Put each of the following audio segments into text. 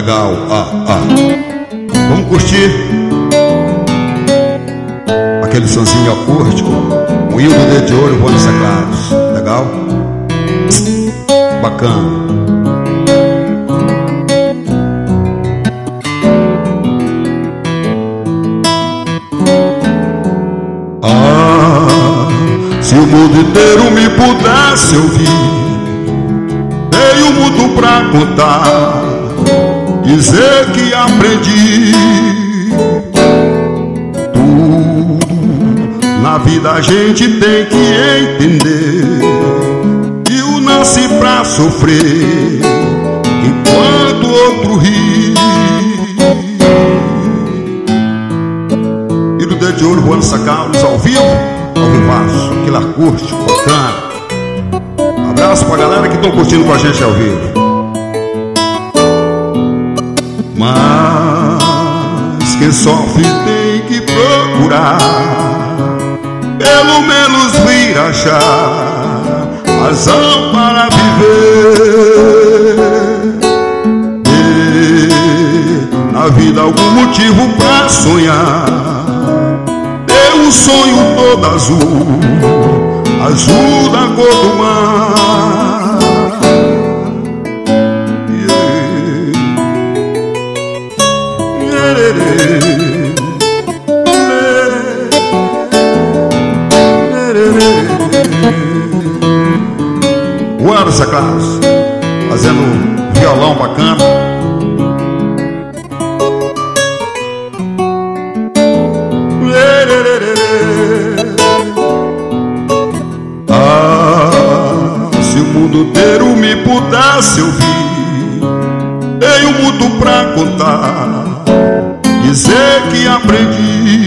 legal. Vamos curtir aquele sonzinho acústico, o Hildo Dedo de Ouro voando teclados. Legal? Bacana. Se o mundo inteiro me pudesse ouvir, tenho muito pra contar, dizer que aprendi tudo na vida. A gente tem que entender que eu nasci pra sofrer enquanto outro ri. E do Dedo de Ouro voando sacalos ao vivo, ao vivaço, aquele acústico bacana. Abraço pra galera que estão curtindo com a gente ao vivo. Mas quem sofre tem que procurar, pelo menos vir achar razão para viver. E na vida algum motivo pra sonhar. Um sonho todo azul, azul da cor do mar. Guarda essa classe, fazendo violão bacana. Se o mundo inteiro me pudesse ouvir, tenho muito pra contar, dizer que aprendi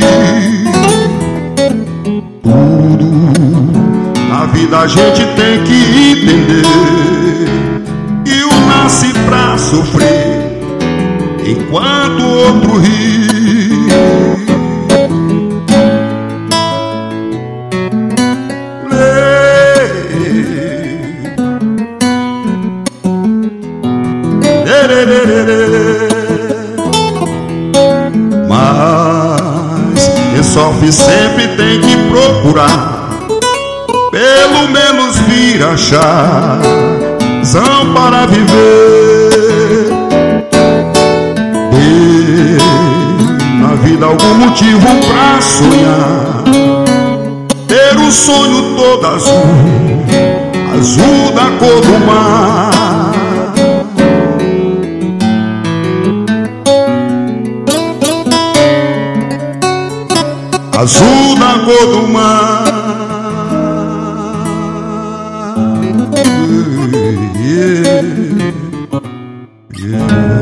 tudo na vida. A gente tem que entender que eu nasci pra sofrer enquanto outro ri. Mas quem sofre sempre tem que procurar, pelo menos vir achar razão para viver. E na vida algum motivo pra sonhar, ter um sonho todo azul, azul da cor do mar. Azul da cor do mar. Yeah, yeah.